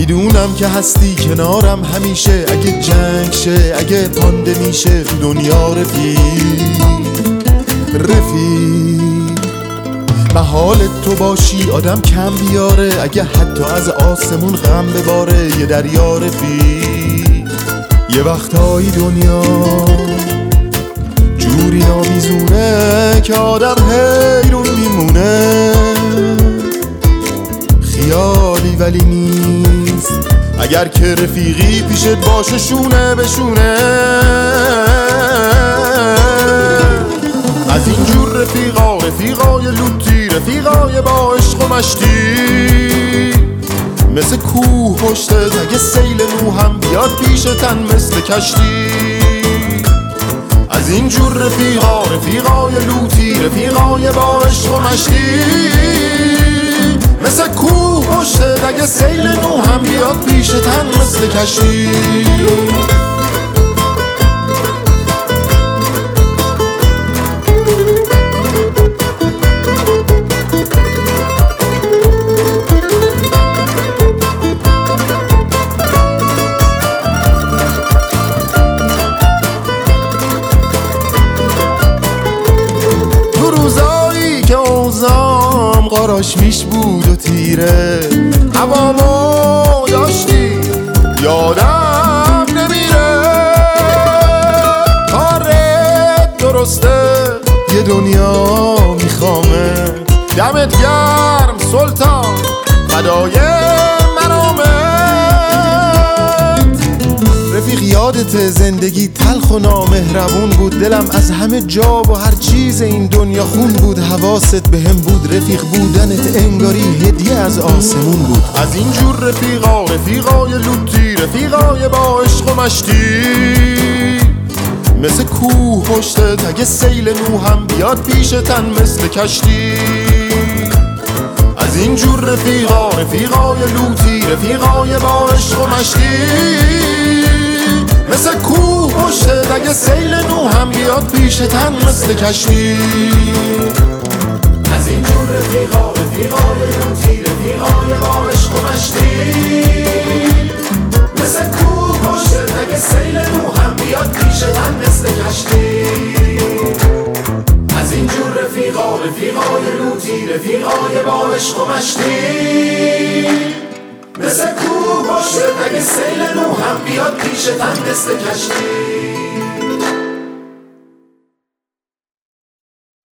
میدونم که هستی کنارم همیشه، اگه جنگ شه اگه پانده میشه تو دنیا رفیق محال تو باشی آدم کم بیاره، اگه حتی از آسمون غم بباره یه دریا رفیق. یه وقتایی دنیا جوری نامیزونه که آدم حیرون میمونه، خیالی ولی نیست اگر که رفیقی پیشت باشه شونه به شونه. از اینجور رفیقای لوتی، رفیقای با عشق و مشتی، مثل کوه پشتت اگه سیل نو هم بیاد پیشتن مثل کشتی. از اینجور رفیقای لوتی، رفیقای با عشق و مشتی، مثل کوه پشتت اگه سیل نو هم بیاد پیشتن مثل کشتی. قاراش میش بود و تیره، هوامو داشتی یادم نمیره، کارت درسته یه دنیا میخوامه، دمت گرم سلطان فدای مرامت. رفیق یادت زندگی تلخ و نامهربون بود، دلم از همه جا و هر چیز این دنیا خون بود، حواست به هم بود، رفیق بودنت انگاری هدیه از آسمون بود. از اینجور رفیقای لوتی، رفیقای با عشق و مشتی، مثل کوه پشتت اگه سیل نو هم بیاد پیشتن مثل کشتی. از اینجور رفیقای لوتی، رفیقای با عشق و مشتی، مثل کوه پشتت اگه سیل نو هم بیاد پیشتن مثل کشتی. از اینجور رفیقای لوتی، رفیقای با عشق و مشتی، مثل کوه پشتت اگه سیل نو هم بیاد پیشتن مثل کشتی. از اینجور رفیقای لوتی، رفیقای با عشق و مشتی، مثل کوه پشتت اگه سیل نو هم بیاد پیشتن مثل کشتی.